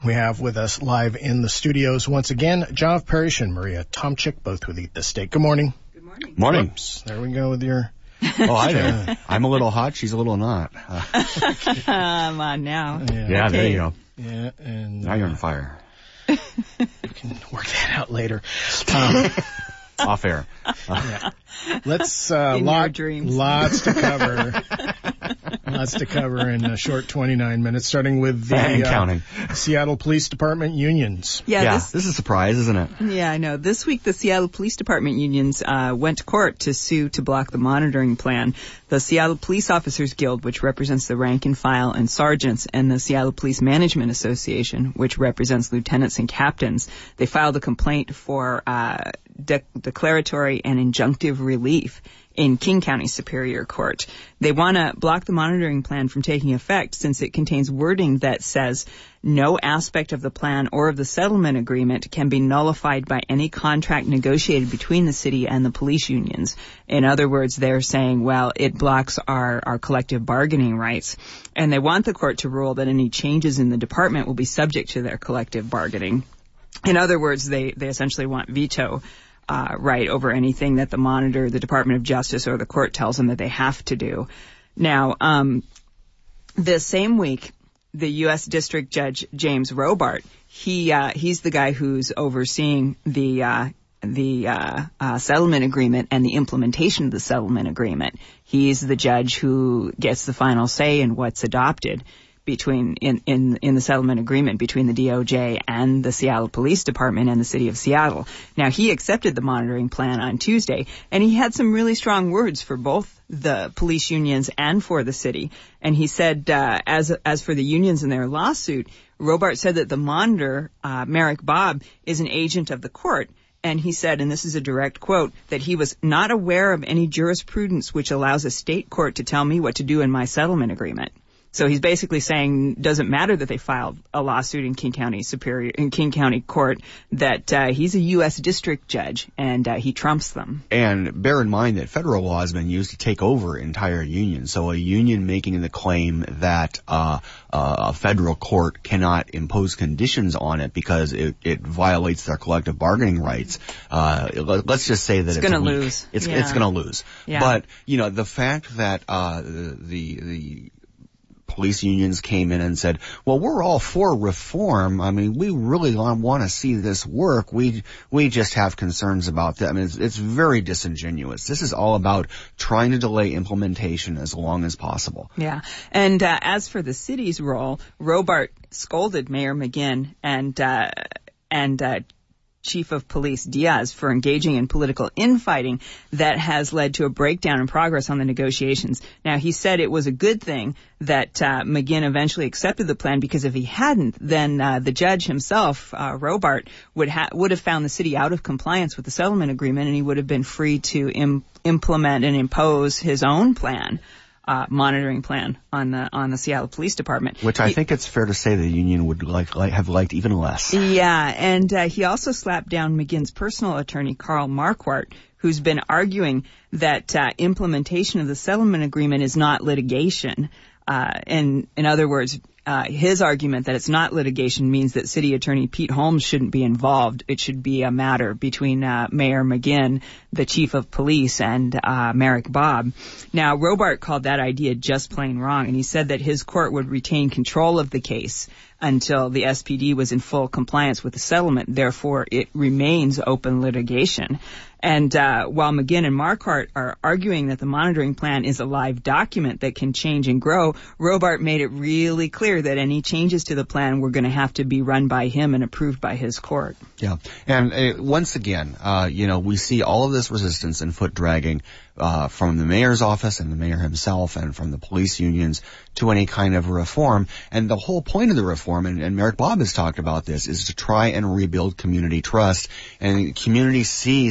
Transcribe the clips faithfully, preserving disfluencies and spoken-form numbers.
We have with us live in the studios once again, John Parrish and Maria Tomczyk, both with Eat the Steak. Good morning. Good morning. Morning. Oops, there we go with your... Oh, I know. I'm a little hot. She's a little not. Uh, Come on now. Yeah, yeah, Okay. there you go. yeah and Now you're on fire. we can work that out later. Um, Off air. yeah. Let's, uh, In lot, your dreams. lots to cover. Lots to cover in a short twenty-nine minutes, starting with the And uh, counting. Seattle Police Department unions. Yeah, Yeah, this, this is a surprise, isn't it? yeah, I know. This week, the Seattle Police Department unions uh, went to court to sue to block the monitoring plan. The Seattle Police Officers Guild, which represents the rank and file and sergeants, and the Seattle Police Management Association, which represents lieutenants and captains, they filed a complaint for uh, de- declaratory and injunctive relief in King County Superior Court. They want to block the monitoring plan from taking effect since it contains wording that says no aspect of the plan or of the settlement agreement can be nullified by any contract negotiated between the city and the police unions. In other words, they're saying, well, it blocks our, our collective bargaining rights. And they want the court to rule that any changes in the department will be subject to their collective bargaining. In other words, they, they essentially want veto Uh, right over anything that the monitor, the Department of Justice, or the court tells them that they have to do. Now, um, the same week, the U S District Judge James Robart, he uh, he's the guy who's overseeing the uh, the uh, uh, settlement agreement and the implementation of the settlement agreement. He's the judge who gets the final say in what's adopted between in, in, in the settlement agreement between the D O J and the Seattle Police Department and the City of Seattle. Now, he accepted the monitoring plan on Tuesday, and he had some really strong words for both the police unions and for the city. And he said, uh, as as for the unions in their lawsuit, Robart said that the monitor, uh, Merrick Bob, is an agent of the court. And he said, and this is a direct quote, that he was not aware of any jurisprudence which allows a state court to tell me what to do in my settlement agreement. So he's basically saying, doesn't matter that they filed a lawsuit in King County Superior, in King County Court, that uh, he's a U S district judge and uh, he trumps them. And bear in mind that federal law has been used to take over entire unions. So a union making the claim that uh, uh, a federal court cannot impose conditions on it because it, it violates their collective bargaining rights. Uh, let, let's just say that It's it's, gonna weak. lose. It's Yeah. it's going to lose. Yeah. But you know the fact that uh, the the police unions came in and said, well, we're all for reform. I mean, we really want to see this work. We we just have concerns about that. I mean, it's, it's very disingenuous. This is all about trying to delay implementation as long as possible. Yeah. And uh, as for the city's role, Robart scolded Mayor McGinn and uh, and uh, Chief of Police Diaz for engaging in political infighting that has led to a breakdown in progress on the negotiations. Now, he said it was a good thing that uh, McGinn eventually accepted the plan because if he hadn't, then uh, the judge himself, uh, Robart, would, ha- would have found the city out of compliance with the settlement agreement and he would have been free to im- implement and impose his own plan. Uh, monitoring plan on the on the Seattle Police Department, Which I he, think it's fair to say the union would like, like have liked even less. Yeah, and uh, he also slapped down McGinn's personal attorney, Carl Marquardt, who's been arguing that uh, implementation of the settlement agreement is not litigation. Uh, and in other words, uh, his argument that it's not litigation means that City Attorney Pete Holmes shouldn't be involved. It should be a matter between uh, Mayor McGinn, the chief of police, and uh, Merrick Bob. Now, Robart called that idea just plain wrong, and he said that his court would retain control of the case until the S P D was in full compliance with the settlement. Therefore, it remains open litigation. And uh, while McGinn and Marquardt are arguing that the monitoring plan is a live document that can change and grow, Robart made it really clear that any changes to the plan were going to have to be run by him and approved by his court. Yeah. And uh, once again, uh, you know, we see all of this resistance and foot dragging uh, from the mayor's office and the mayor himself and from the police unions to any kind of reform. And the whole point of the reform, and, and Merrick Bob has talked about this, is to try and rebuild community trust. And community sees S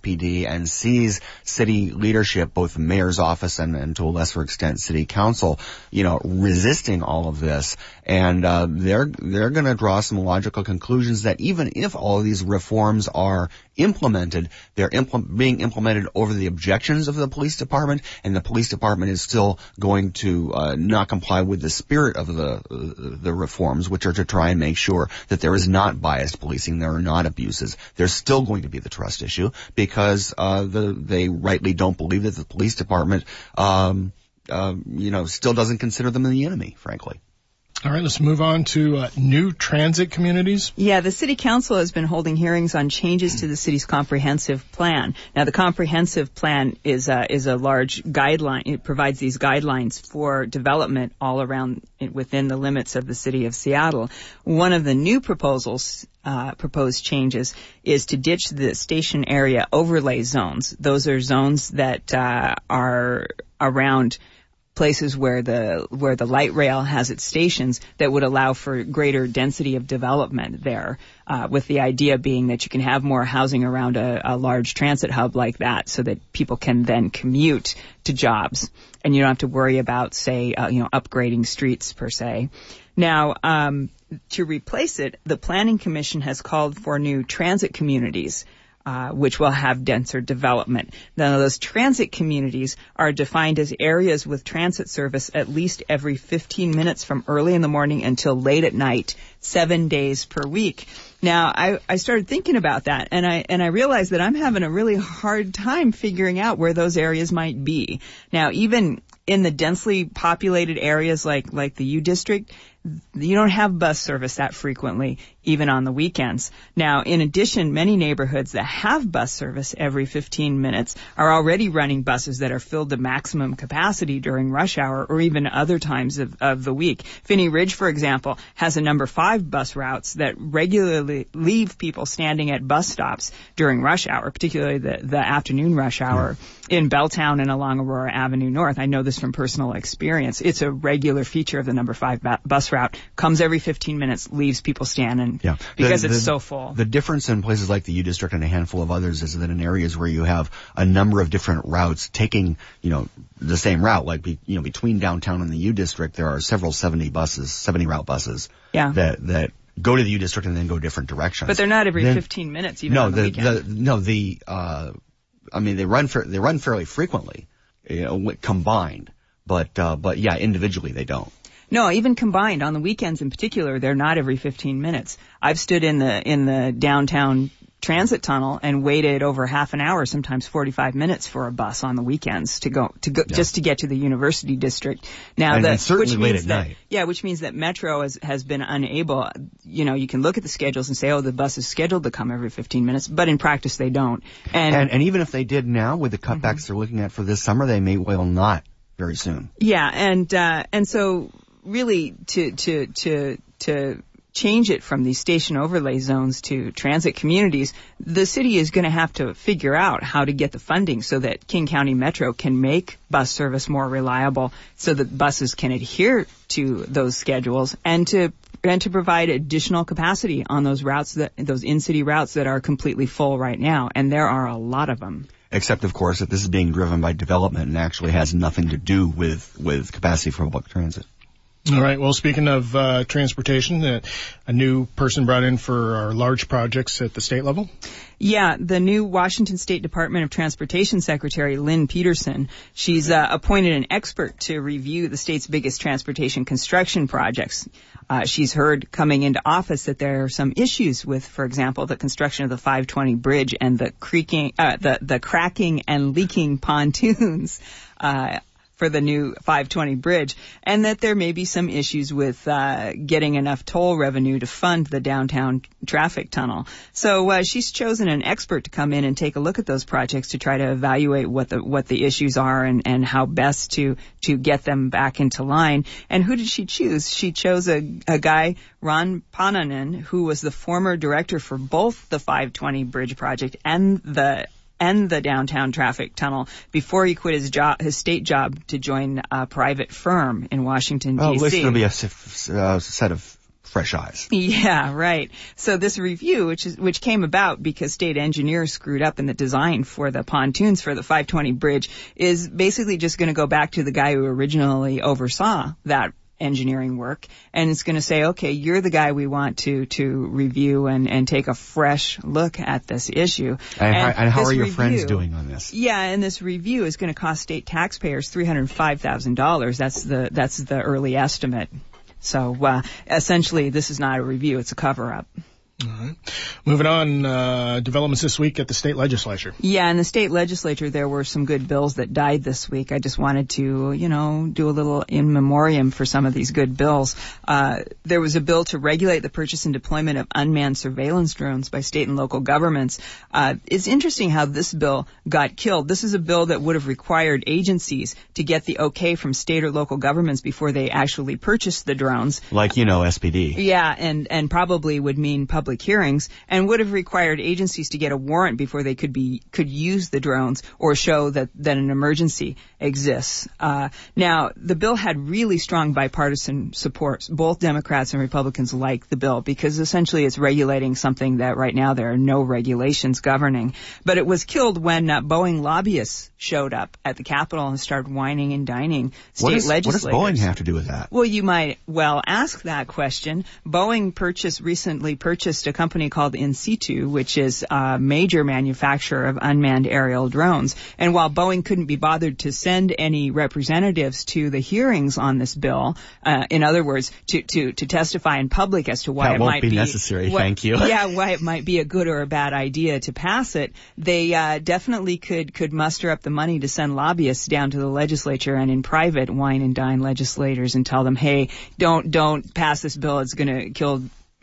P D and sees city leadership, both the mayor's office and, and to a lesser extent city council, you know, resisting all of this. And uh, they're they're going to draw some logical conclusions that even if all of these reforms are implemented, they're impl- being implemented over the objections of the police department, and the police department is still going to uh, not comply with the spirit of the uh, the reforms, which are to try and make sure that there is not biased policing, there are not abuses. There's still going to be the trust issue because uh, the, they rightly don't believe that the police department, um, uh, you know, still doesn't consider them the enemy, frankly. All right, let's move on to uh, new transit communities. Yeah, the City Council has been holding hearings on changes to the city's comprehensive plan. Now, the comprehensive plan is uh, is a large guideline. It provides these guidelines for development all around within the limits of the city of Seattle. One of the new proposals, uh, proposed changes, is to ditch the station area overlay zones. Those are zones that uh, are around places where the where the light rail has its stations that would allow for greater density of development there, uh, with the idea being that you can have more housing around a, a large transit hub like that so that people can then commute to jobs and you don't have to worry about, say, uh, you know, upgrading streets per se. Now, um, to replace it, the Planning Commission has called for new transit communities, Uh, which will have denser development. Now, those transit communities are defined as areas with transit service at least every fifteen minutes from early in the morning until late at night, seven days per week. Now, I, I started thinking about that, and I and I realized that I'm having a really hard time figuring out where those areas might be. Now, even in the densely populated areas like like the U District, you don't have bus service that frequently, even on the weekends. Now, in addition, many neighborhoods that have bus service every fifteen minutes are already running buses that are filled to maximum capacity during rush hour or even other times of, of the week. Finney Ridge, for example, has a number five bus routes that regularly leave people standing at bus stops during rush hour, particularly the, the afternoon rush hour yeah. in Belltown and along Aurora Avenue North. I know this from personal experience. It's a regular feature of the number five ba- bus route. Comes every fifteen minutes, leaves people standing yeah. because the, it's the, so full. The difference in places like the U District and a handful of others is that in areas where you have a number of different routes taking, you know, the same route, like, be, you know, between downtown and the U District, there are several seventy buses, seventy route buses yeah. that, that go to the U District and then go different directions. But they're not every then, fifteen minutes, even no, on the, the weekend. The, no, the, uh, I mean, they run, for, they run fairly frequently, you know, combined, but, uh, but yeah, individually they don't. No, even combined on the weekends in particular, they're not every fifteen minutes. I've stood in the in the downtown transit tunnel and waited over half an hour, sometimes forty-five minutes for a bus on the weekends to go to go yeah. just to get to the University District. Now, and, the, and certainly which late means at that, night. Yeah, which means that Metro has has been unable. You know, you can look at the schedules and say, oh, the bus is scheduled to come every fifteen minutes, but in practice they don't. And and, and even if they did now, with the cutbacks mm-hmm. they're looking at for this summer, they may well not very soon. Yeah, and uh, and so. Really, to to to to change it from these station overlay zones to transit communities, the city is going to have to figure out how to get the funding so that King County Metro can make bus service more reliable, so that buses can adhere to those schedules and to and to provide additional capacity on those routes that those in-city routes that are completely full right now, and there are a lot of them. Except, of course, that this is being driven by development and actually has nothing to do with with capacity for public transit. All right. Well, speaking of uh, transportation, uh, a new person brought in for our large projects at the state level? Yeah, the new Washington State Department of Transportation Secretary, Lynn Peterson. She's uh, appointed an expert to review the state's biggest transportation construction projects. Uh, she's heard coming into office that there are some issues with, for example, the construction of the five twenty bridge and the creaking, uh, the, the cracking and leaking pontoons. Uh, for the new five twenty bridge, and that there may be some issues with uh, getting enough toll revenue to fund the downtown traffic tunnel. So uh, she's chosen an expert to come in and take a look at those projects to try to evaluate what the what the issues are and, and how best to to get them back into line. And who did she choose? She chose a, a guy, Ron Pananen, who was the former director for both the five twenty bridge project and the and the downtown traffic tunnel before he quit his job, his state job, to join a private firm in Washington, D C. Oh, at least there'll be a uh, set of fresh eyes. Yeah, right. So this review, which is which came about because state engineers screwed up in the design for the pontoons for the five twenty bridge, is basically just going to go back to the guy who originally oversaw that engineering work, and it's going to say, okay, you're the guy we want to to review and and take a fresh look at this issue. And, and how, and how are your review, friends doing on this? Yeah, and this review is going to cost state taxpayers three hundred five thousand dollars. That's the that's the early estimate. So uh, essentially, this is not a review; it's a cover-up. All right. Moving on, uh, developments this week at the state legislature. Yeah, in the state legislature, there were some good bills that died this week. I just wanted to, you know, do a little in memoriam for some of these good bills. Uh, there was a bill to regulate the purchase and deployment of unmanned surveillance drones by state and local governments. Uh, it's interesting how this bill got killed. This is a bill that would have required agencies to get the okay from state or local governments before they actually purchased the drones. Like, you know, S P D. Yeah, and, and probably would mean public hearings, and would have required agencies to get a warrant before they could be could use the drones or show that, that an emergency exists. Uh, now, the bill had really strong bipartisan support. Both Democrats and Republicans like the bill because essentially it's regulating something that right now there are no regulations governing. But it was killed when uh, Boeing lobbyists showed up at the Capitol and started whining and dining state what is, legislators. What does Boeing have to do with that? Well, you might well ask that question. Boeing purchased recently purchased a company called In Situ, which is a major manufacturer of unmanned aerial drones. And while Boeing couldn't be bothered to send any representatives to the hearings on this bill, uh, in other words, to, to, to testify in public as to why that it won't might be, be necessary. What, thank you. Yeah, why it might be a good or a bad idea to pass it. They uh, definitely could could muster up the money to send lobbyists down to the legislature and in private wine and dine legislators and tell them, hey, don't don't pass this bill. It's going to kill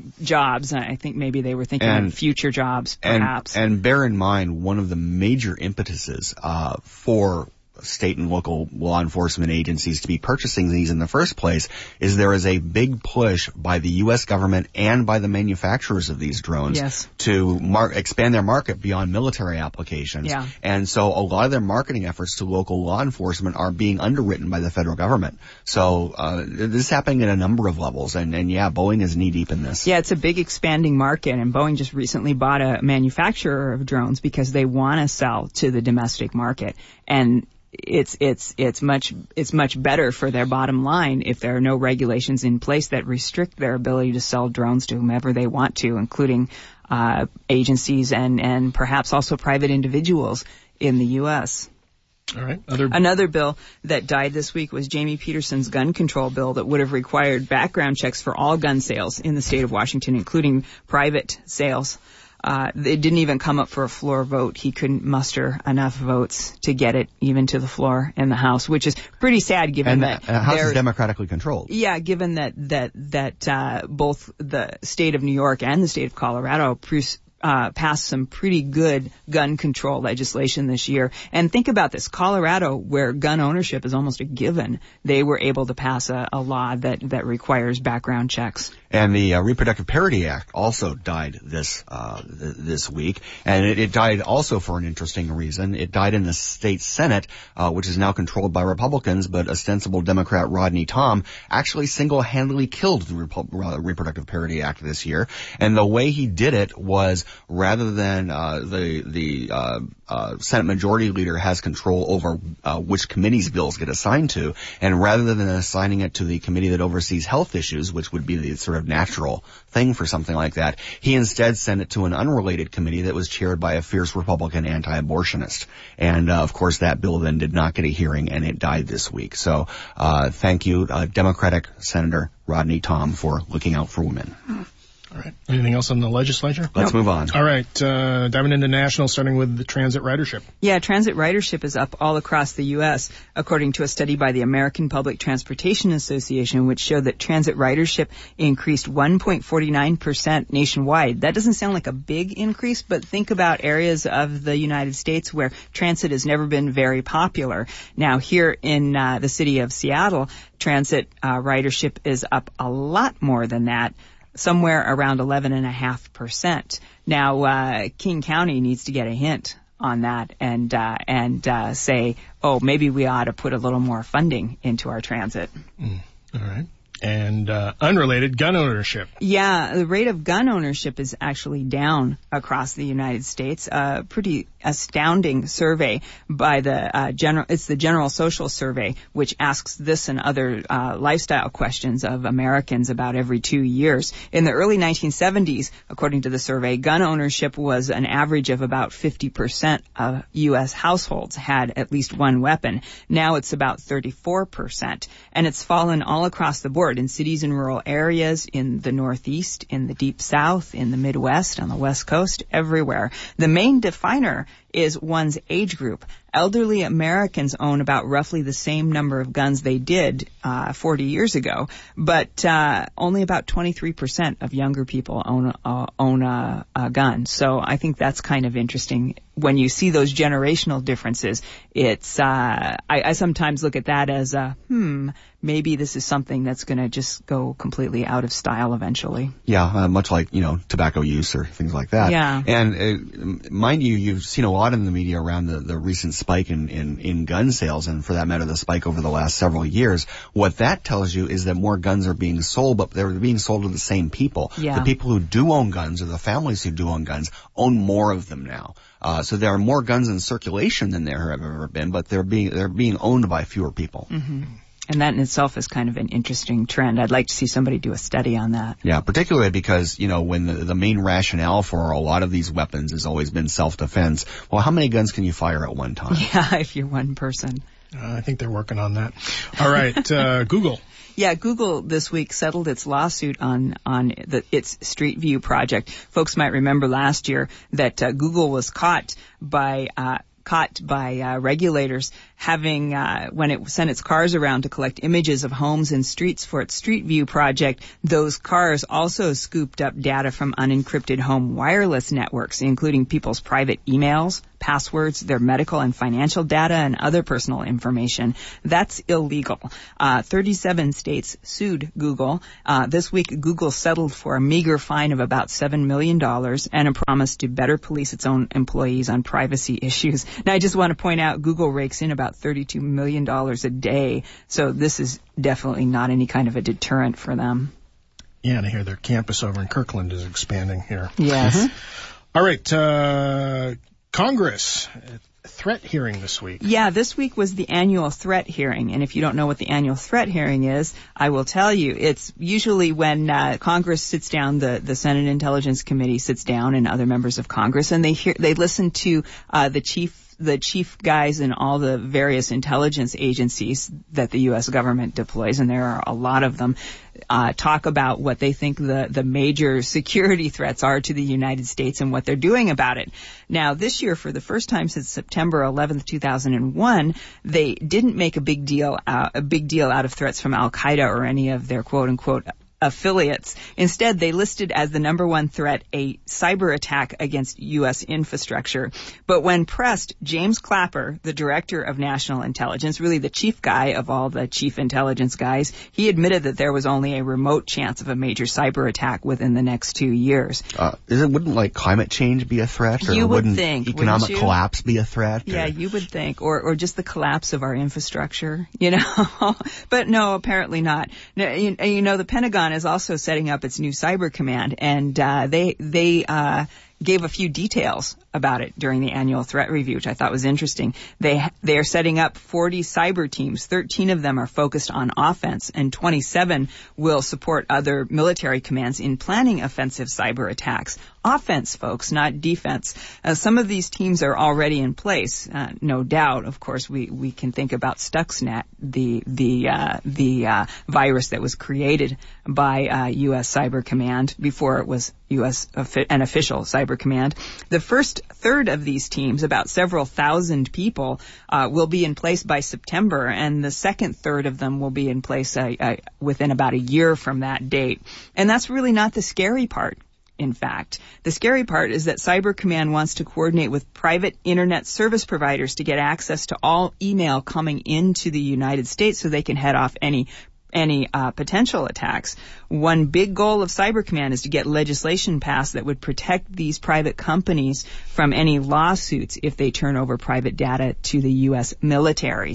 jobs. I think maybe they were thinking and, of future jobs, perhaps. And, and bear in mind, one of the major impetuses uh, for state and local law enforcement agencies to be purchasing these in the first place is there is a big push by the U S government and by the manufacturers of these drones yes. to mar- expand their market beyond military applications. Yeah. And so a lot of their marketing efforts to local law enforcement are being underwritten by the federal government. So uh, this is happening at a number of levels. And, and yeah, Boeing is knee deep in this. Yeah, it's a big expanding market. And Boeing just recently bought a manufacturer of drones because they want to sell to the domestic market. And It's it's it's much it's much better for their bottom line if there are no regulations in place that restrict their ability to sell drones to whomever they want to, including uh, agencies and and perhaps also private individuals in the U S. All right. Other Another bill that died this week was Jamie Peterson's gun control bill that would have required background checks for all gun sales in the state of Washington, including private sales. Uh, it didn't even come up for a floor vote. He couldn't muster enough votes to get it even to the floor in the House, which is pretty sad given and that the uh, House is democratically controlled. Yeah, given that that that uh, both the state of New York and the state of Colorado pre- Uh, passed some pretty good gun control legislation this year. And think about this. Colorado, where gun ownership is almost a given, they were able to pass a, a law that, that requires background checks. And the uh, Reproductive Parity Act also died this uh, th- this week. And it, it died also for an interesting reason. It died in the state Senate, uh, which is now controlled by Republicans, but ostensible Democrat Rodney Tom actually single-handedly killed the Repu- uh, Reproductive Parity Act this year. And the way he did it was rather than uh, the the uh, uh, Senate Majority Leader has control over uh, which committees bills get assigned to, and rather than assigning it to the committee that oversees health issues, which would be the sort of natural thing for something like that, he instead sent it to an unrelated committee that was chaired by a fierce Republican anti-abortionist. And uh, of course, that bill then did not get a hearing, and it died this week. So uh, thank you, uh, Democratic Senator Rodney Tom, for looking out for women. All right. Anything else on the legislature? Let's Nope. move on. All right. Uh, diving into national, starting with the transit ridership. Yeah, transit ridership is up all across the U S, according to a study by the American Public Transportation Association, which showed that transit ridership increased one point four nine percent nationwide. That doesn't sound like a big increase, but think about areas of the United States where transit has never been very popular. Now, here in uh, the city of Seattle, transit uh, ridership is up a lot more than that, somewhere around eleven point five percent. Now, uh, King County needs to get a hint on that and uh, and uh, say, oh, maybe we ought to put a little more funding into our transit. Mm. All right. And uh, unrelated, gun ownership. Yeah, the rate of gun ownership is actually down across the United States. A uh, pretty astounding survey by the uh, general. It's the General Social Survey, which asks this and other uh, lifestyle questions of Americans about every two years. In the early nineteen seventies, according to the survey, gun ownership was an average of about fifty percent of U S households had at least one weapon. Now it's about thirty-four percent, and it's fallen all across the board. In cities and rural areas, in the Northeast, in the Deep South, in the Midwest, on the West Coast, everywhere. The main definer is one's age group. Elderly Americans own about roughly the same number of guns they did uh, forty years ago, but uh, only about twenty-three percent of younger people own uh, own a, a gun. So I think that's kind of interesting. When you see those generational differences, it's uh, I, I sometimes look at that as a hmm, maybe this is something that's going to just go completely out of style eventually. Yeah, uh, much like, you know, tobacco use or things like that. Yeah. And uh, mind you, you've seen a lot in the media around the, the recent spike in, in, in gun sales, and for that matter, the spike over the last several years. What that tells you is that more guns are being sold, but they're being sold to the same people. Yeah. The people who do own guns, or the families who do own guns, own more of them now. Uh, so there are more guns in circulation than there have ever been, but they're being they're being owned by fewer people. Mm-hmm. And that in itself is kind of an interesting trend. I'd like to see somebody do a study on that. Yeah, particularly because, you know, when the, the main rationale for a lot of these weapons has always been self-defense, well, how many guns can you fire at one time? Yeah, if you're one person. Uh, I think they're working on that. All right, uh, Google. Yeah, Google this week settled its lawsuit on on the, its Street View project. Folks might remember last year that uh, Google was caught by uh, caught by uh, regulators having, uh, when it sent its cars around to collect images of homes and streets for its Street View project, those cars also scooped up data from unencrypted home wireless networks, including people's private emails, passwords, their medical and financial data, and other personal information. That's illegal. Uh, thirty-seven states sued Google. Uh, this week, Google settled for a meager fine of about seven million dollars and a promise to better police its own employees on privacy issues. Now, I just want to point out, Google rakes in about thirty-two million dollars a day, so this is definitely not any kind of a deterrent for them. Yeah, and I hear their campus over in Kirkland is expanding here. Yes. Mm-hmm. All right, uh, Congress, threat hearing this week. Yeah, this week was the annual threat hearing, and if you don't know what the annual threat hearing is, I will tell you. It's usually when uh, Congress sits down, the, the Senate Intelligence Committee sits down, and other members of Congress, and they hear they listen to uh, the chief the chief guys in all the various intelligence agencies that the U S government deploys, and there are a lot of them, uh, talk about what they think the, the major security threats are to the United States and what they're doing about it. Now, this year, for the first time since September eleventh, two thousand one, they didn't make a big deal, uh, a big deal out of threats from Al-Qaeda or any of their quote-unquote affiliates. Instead, they listed as the number one threat a cyber attack against U S infrastructure. But when pressed, James Clapper, the director of national intelligence, really the chief guy of all the chief intelligence guys, he admitted that there was only a remote chance of a major cyber attack within the next two years. Uh, is it, wouldn't like climate change be a threat? Or you would wouldn't think, economic wouldn't you? collapse be a threat? Yeah, or? you would think, or or just the collapse of our infrastructure, you know. But no, apparently not. You, you know, the Pentagon is also setting up its new cyber command, and uh, they they uh, gave a few details about it during the annual threat review, which I thought was interesting. They they are setting up forty cyber teams. thirteen of them are focused on offense, and twenty-seven will support other military commands in planning offensive cyber attacks. Offense, folks, not defense. Uh, some of these teams are already in place, uh, no doubt. Of course, we, we can think about Stuxnet, the the uh, the uh, virus that was created by uh, U S Cyber Command before it was U S an official cyber command. The first third of these teams, about several thousand people, uh, will be in place by September, and the second third of them will be in place uh, uh, within about a year from that date. And that's really not the scary part. In fact, the scary part is that Cyber Command wants to coordinate with private internet service providers to get access to all email coming into the United States so they can head off any any uh, potential attacks. One big goal of Cyber Command is to get legislation passed that would protect these private companies from any lawsuits if they turn over private data to the U S military.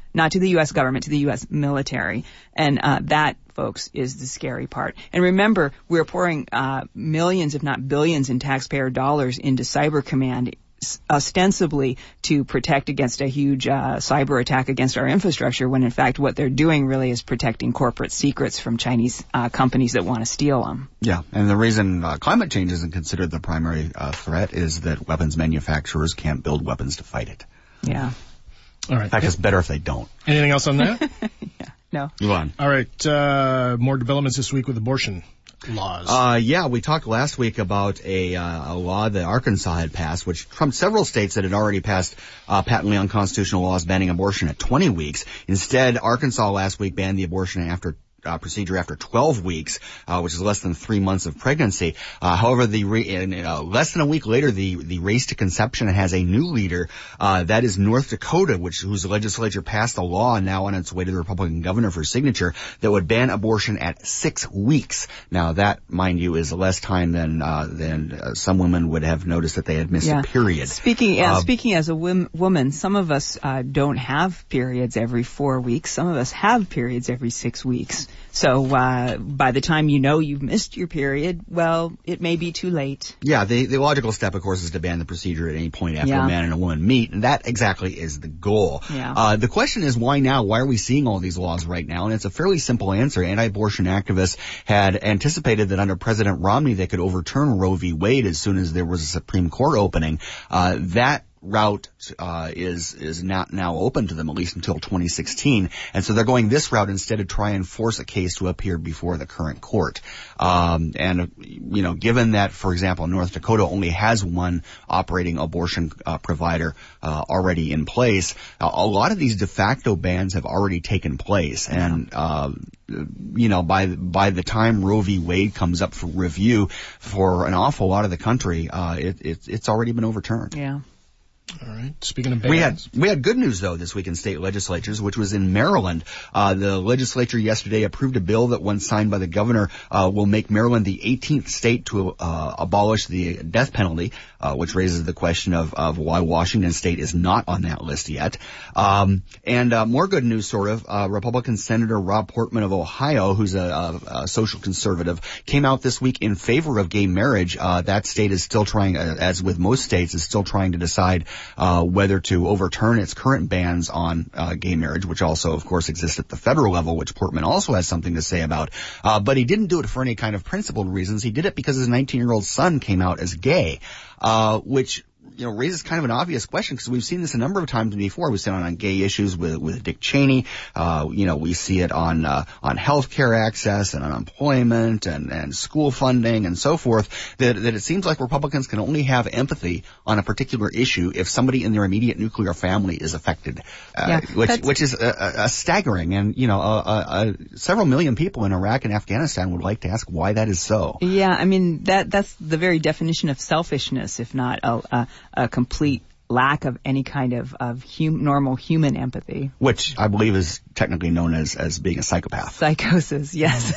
not to the U S government, to the U S military. And uh, that, folks, is the scary part. And remember, we're pouring uh, millions, if not billions, in taxpayer dollars into Cyber Command, ostensibly to protect against a huge uh, cyber attack against our infrastructure, when in fact what they're doing really is protecting corporate secrets from Chinese uh, companies that want to steal them. Yeah, and the reason uh, climate change isn't considered the primary uh, threat is that weapons manufacturers can't build weapons to fight it. Yeah. All right. In fact, it's better if they don't. Anything else on that? Yeah. No. Move on. All right. Uh, more developments this week with abortion laws. Uh, yeah, we talked last week about a, uh, a law that Arkansas had passed, which trumped several states that had already passed uh, patently unconstitutional laws banning abortion at twenty weeks. Instead, Arkansas last week banned the abortion after Uh, procedure after twelve weeks, uh, which is less than three months of pregnancy. Uh, however, the re- in, uh, less than a week later, the the race to conception has a new leader. Uh, that is North Dakota, which whose legislature passed a law now on its way to the Republican governor for signature that would ban abortion at six weeks. Now, that, mind you, is less time than uh, than uh, some women would have noticed that they had missed yeah. a period. Speaking uh, uh, speaking as a wom- woman, some of us uh, don't have periods every four weeks. Some of us have periods every six weeks. So uh, by the time you know you've missed your period, well, it may be too late. Yeah, the, the logical step, of course, is to ban the procedure at any point after yeah. a man and a woman meet, and that exactly is the goal. Yeah. Uh, the question is, why now? Why are we seeing all these laws right now? And it's a fairly simple answer. Anti-abortion activists had anticipated that under President Romney they could overturn Roe v. Wade as soon as there was a Supreme Court opening. Uh, that route uh is is not now open to them, at least until twenty sixteen, and so they're going this route instead to try and force a case to appear before the current court. Um and you know, given that, for example, North Dakota only has one operating abortion uh, provider uh, already in place, uh, a lot of these de facto bans have already taken place, and uh, you know, by by the time Roe v. Wade comes up for review for an awful lot of the country, uh it, it it's already been overturned. Yeah. All right. Speaking of bans. We had, we had good news, though, this week in state legislatures, which was in Maryland. Uh, the legislature yesterday approved a bill that, once signed by the governor, uh, will make Maryland the eighteenth state to uh, abolish the death penalty, uh, which raises the question of, of why Washington state is not on that list yet. Um, and uh, more good news, sort of, uh, Republican Senator Rob Portman of Ohio, who's a, a, a social conservative, came out this week in favor of gay marriage. Uh, that state is still trying, uh, as with most states, is still trying to decide Uh, whether to overturn its current bans on uh, gay marriage, which also, of course, exists at the federal level, which Portman also has something to say about. Uh, but he didn't do it for any kind of principled reasons. He did it because his nineteen-year-old son came out as gay, uh, which you know, raises kind of an obvious question, because we've seen this a number of times before. We've seen it on gay issues with, with Dick Cheney. Uh, you know, we see it on, uh, on healthcare access and unemployment and, and school funding and so forth, that, that it seems like Republicans can only have empathy on a particular issue if somebody in their immediate nuclear family is affected, uh, yeah, which, which is a, a staggering. And, you know, a, a, a, several million people in Iraq and Afghanistan would like to ask why that is so. Yeah, I mean, that, that's the very definition of selfishness, if not a, a a complete lack of any kind of, of hum, normal human empathy. Which I believe is technically known as, as being a psychopath. Psychosis, yes.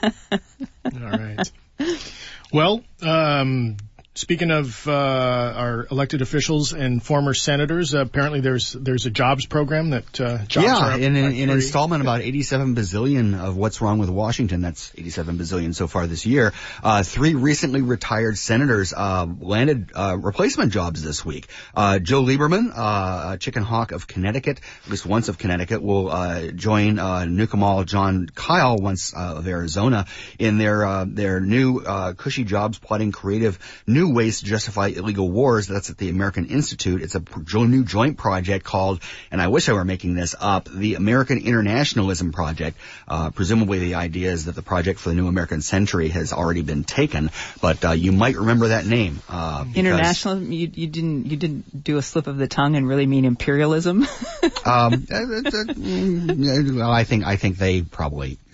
All right. Well, um, speaking of uh, our elected officials and former senators, uh, apparently there's there's a jobs program that uh, jobs yeah, are up in by an three. installment about eighty-seven bazillion of What's Wrong with Washington. That's eighty-seven bazillion so far this year. Uh, three recently retired senators uh, landed uh, replacement jobs this week. Uh, Joe Lieberman, uh, Chicken Hawk of Connecticut, at least once of Connecticut, will uh, join uh, Nukamal John Kyle, once uh, of Arizona, in their uh, their new uh, cushy jobs plotting creative new ways to justify illegal wars. That's at the American Institute. It's a new joint project called, and I wish I were making this up, the American Internationalism Project. Uh, presumably the idea is that the project for the new American century has already been taken, but uh, you might remember that name. Uh, International, you, you didn't you didn't do a slip of the tongue and really mean imperialism? um, uh, uh, well, I think I think they probably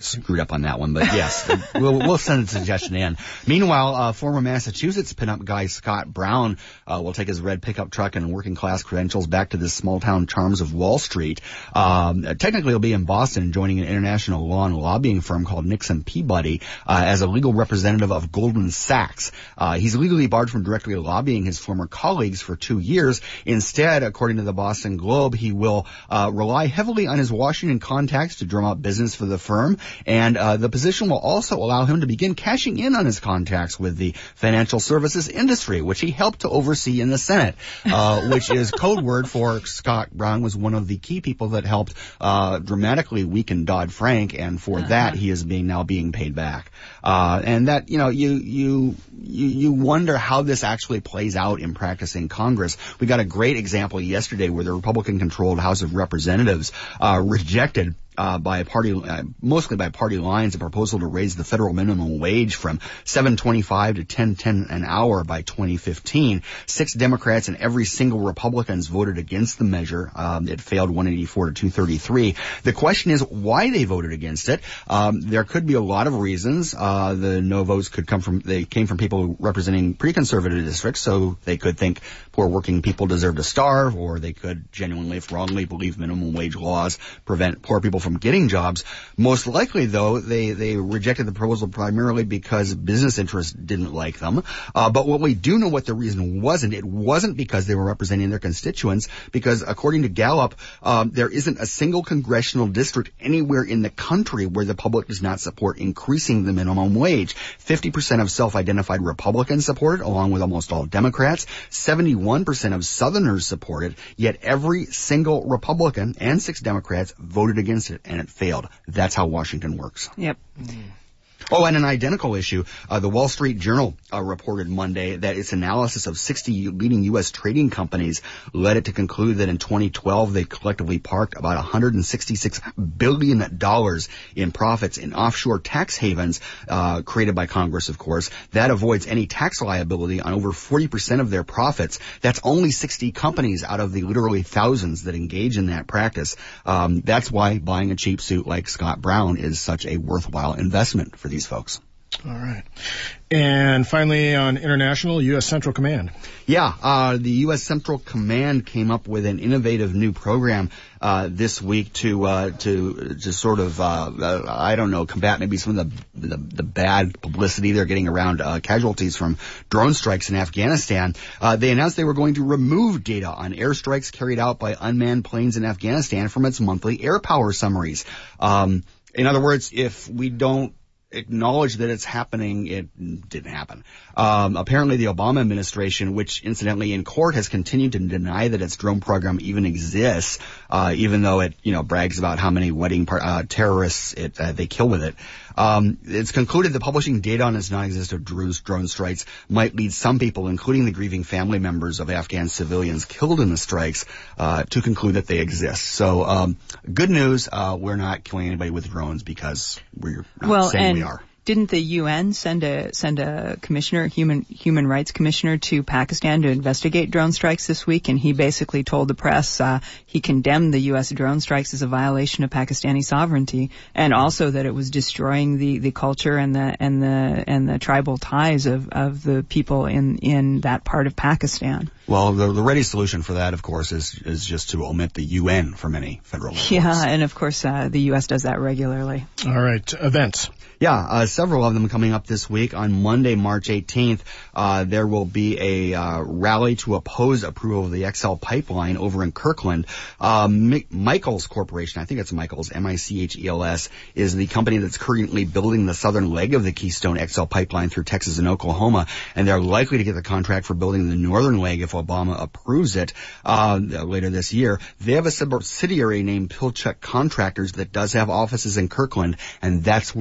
screwed up on that one, but yes, we'll, we'll send a suggestion in. Meanwhile, uh, former Massachusetts pinup guy Scott Brown uh, will take his red pickup truck and working class credentials back to the small town charms of Wall Street. Um, technically, he'll be in Boston, joining an international law and lobbying firm called Nixon Peabody uh, as a legal representative of Goldman Sachs. Uh, he's legally barred from directly lobbying his former colleagues for two years. Instead, according to the Boston Globe, he will uh, rely heavily on his Washington contacts to drum up business for the firm. And uh, the position will also allow him to begin cashing in on his contacts with the financial services industry, which he helped to oversee in the Senate, uh, which is code word for Scott Brown was one of the key people that helped uh, dramatically weaken Dodd-Frank, and for uh-huh. that he is being now being paid back. Uh, and that, you know, you, you, you, you wonder how this actually plays out in practice in Congress. We got a great example yesterday where the Republican-controlled House of Representatives uh, rejected Uh, by party, uh, mostly by party lines, a proposal to raise the federal minimum wage from seven twenty-five to ten ten an hour by twenty fifteen. Six Democrats and every single Republicans voted against the measure. Um, it failed one eighty-four to two thirty-three. The question is why they voted against it. Um, there could be a lot of reasons. Uh, the no votes could come from, they came from people representing pretty conservative districts, so they could think poor working people deserve to starve, or they could genuinely, if wrongly, believe minimum wage laws prevent poor people from getting jobs. Most likely, though, they, they rejected the proposal primarily because business interests didn't like them. Uh, but what we do know what the reason wasn't. It wasn't because they were representing their constituents, because according to Gallup, um, there isn't a single congressional district anywhere in the country where the public does not support increasing the minimum wage. fifty percent of self-identified Republicans support it, along with almost all Democrats. seventy-one percent of Southerners support it, yet every single Republican and six Democrats voted against it, and it failed. That's how Washington works. Yep. Mm. Oh, and an identical issue. Uh, the Wall Street Journal uh, reported Monday that its analysis of sixty leading U S trading companies led it to conclude that in twenty twelve they collectively parked about one hundred sixty-six billion dollars in profits in offshore tax havens uh, created by Congress, of course. That avoids any tax liability on over forty percent of their profits. That's only sixty companies out of the literally thousands that engage in that practice. Um, that's why buying a cheap suit like Scott Brown is such a worthwhile investment for these folks. All right. And finally, on international, U S Central Command. Yeah, uh, the U S Central Command came up with an innovative new program uh, this week to uh, to to sort of uh, uh, I don't know combat maybe some of the the, the bad publicity they're getting around uh, casualties from drone strikes in Afghanistan. Uh, they announced they were going to remove data on airstrikes carried out by unmanned planes in Afghanistan from its monthly air power summaries. Um, in other words, if we don't acknowledge that it's happening, it didn't happen. Um, apparently the Obama administration, which incidentally in court has continued to deny that its drone program even exists, uh, even though it, you know, brags about how many wedding par- uh, terrorists it, uh, they kill with it. Um, it's concluded that publishing data on its non-existent drone strikes might lead some people, including the grieving family members of Afghan civilians killed in the strikes, uh, to conclude that they exist. So, um, good news, uh, we're not killing anybody with drones because we're not well, saying and we are. Didn't the U N send a send a commissioner, human human rights commissioner, to Pakistan to investigate drone strikes this week? And he basically told the press uh, he condemned the U S drone strikes as a violation of Pakistani sovereignty, and also that it was destroying the, the culture and the and the and the tribal ties of, of the people in, in that part of Pakistan. Well, the, the ready solution for that, of course, is is just to omit the U N from any federal reports. Yeah, and of course uh, the U S does that regularly. All right, events. Yeah, uh, several of them coming up this week. On Monday, March eighteenth, uh, there will be a uh, rally to oppose approval of the X L pipeline over in Kirkland. Uh, M- Michaels Corporation, I think it's Michaels, M I C H E L S, is the company that's currently building the southern leg of the Keystone X L pipeline through Texas and Oklahoma, and they're likely to get the contract for building the northern leg if Obama approves it uh, later this year. They have a subsidiary named Pilchuck Contractors that does have offices in Kirkland, and that's where the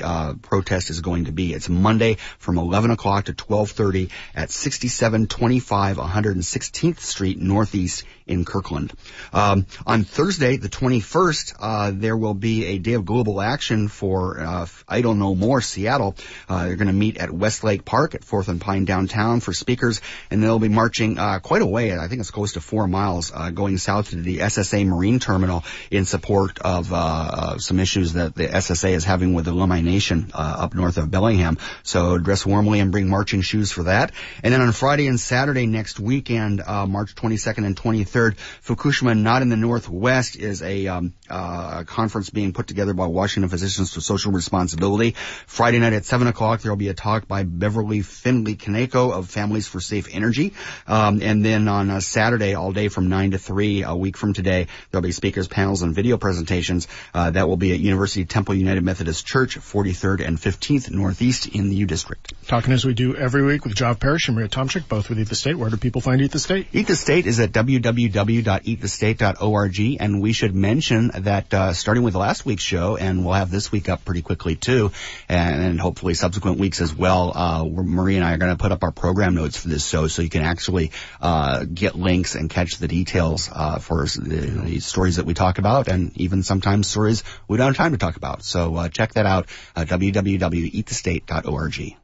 uh, protest is going to be. It's Monday from eleven o'clock to twelve thirty at sixty-seven twenty-five one hundred sixteenth Street Northeast in Kirkland. Um, on Thursday, the twenty-first, uh, there will be a day of global action for uh, Idle No More Seattle. Uh, they're going to meet at Westlake Park at fourth and Pine downtown for speakers, and they'll be marching uh, quite a way. I think it's close to four miles uh, going south to the S S A Marine Terminal in support of uh, uh, some issues that the S S A is having with the Lummi Nation uh, up north of Bellingham. So dress warmly and bring marching shoes for that. And then on Friday and Saturday next weekend, uh, March twenty-second and twenty-third, Fukushima Not in the Northwest is a um, uh, conference being put together by Washington Physicians for Social Responsibility. Friday night at seven o'clock, there will be a talk by Beverly Finley Kaneko of Families for Safe Energy. Um, and then on uh, Saturday, all day from nine to three, a week from today, there'll be speakers, panels, and video presentations. Uh, that will be at University Temple United Methodist Church, forty-third and fifteenth Northeast in the U District. Talking as we do every week with Job Parrish and Maria Tomczyk, both with Eat the State. Where do people find Eat the State? Eat the State is at w w w dot eat the state dot org, and we should mention that uh, starting with last week's show, and we'll have this week up pretty quickly too, and, and hopefully subsequent weeks as well, uh, Maria and I are going to put up our program notes for this show so you can actually uh, get links and catch the details uh, for the, the stories that we talk about, and even sometimes stories we don't have time to talk about. So uh, check that out, uh, w w w dot eat the state dot org.